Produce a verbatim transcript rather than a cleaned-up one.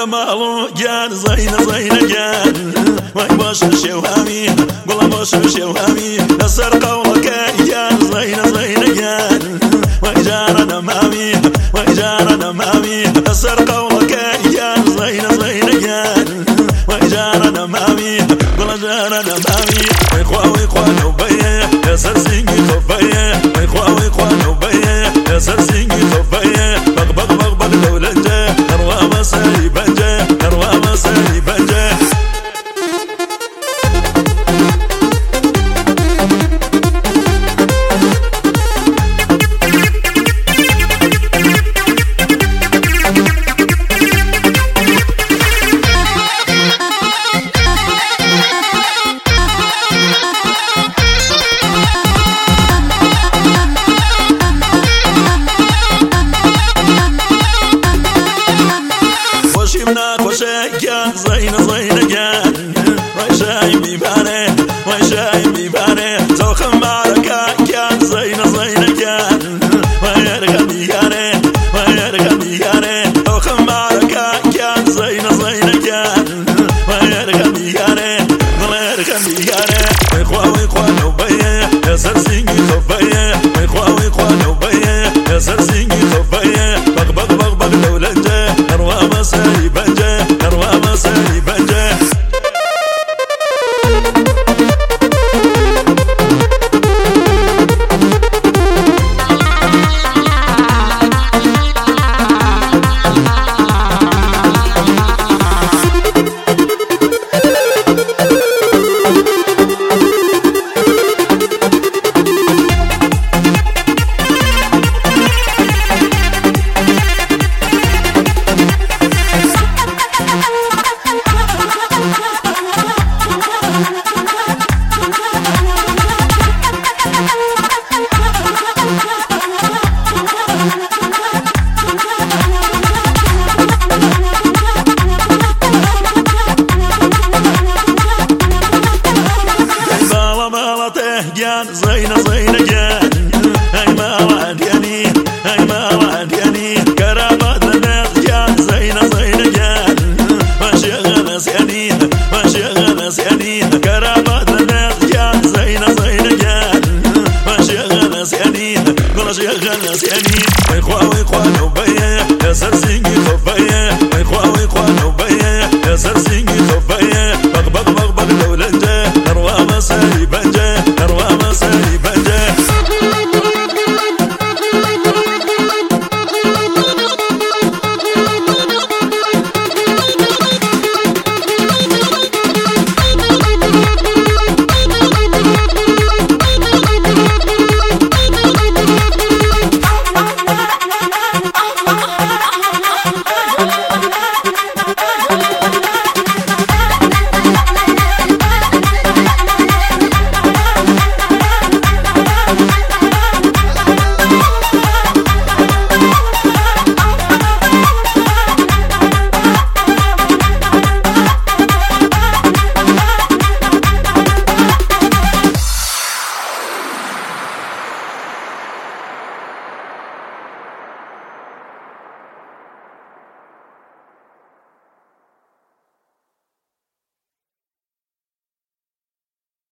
مالو گیان زین زین گیان وای باش شوهمی گل باش شوهمی نصر قولك گیان زین زین گیان وای جارنا مامی وای جارنا مامی نصر قولك گیان زین زین گیان وای جارنا مامی گل جارنا مامی وای خوا وای خوا نوبیه نصر سینگی خوبیه وای خوا وای خوا نوبیه نصر سینگی خوبیه بق بق بق بق دولنجه نروى مساري بنجه نروى مساري بنجه شمنا خوشگان زین زین گان وای شایم بیباره وای شایم بیباره زخم بارکا گان زین زین گان وای ارگان بیاره وای ارگان بیاره زخم بارکا گان زین زین گان وای ارگان بیاره وای ارگان بیاره وای خوا وای خوا نوبیه نصر سینگی خوبیه وای خوا وای خوا نوبیه نصر سینگی خوبیه بق بق بق بق دولنجه نروى مساري بنجه نروى مساري بنجه جان زين زين جان هاي ما وعديني هاي ما وعديني كرامات الناس جان زين زين جان ماشي غنس يعني ماشي غنس يعني كرامات الناس جان زين زين جان ماشي غنس يعني ماشي غنس يعني اخوا واخوا نوبيه يا سرسي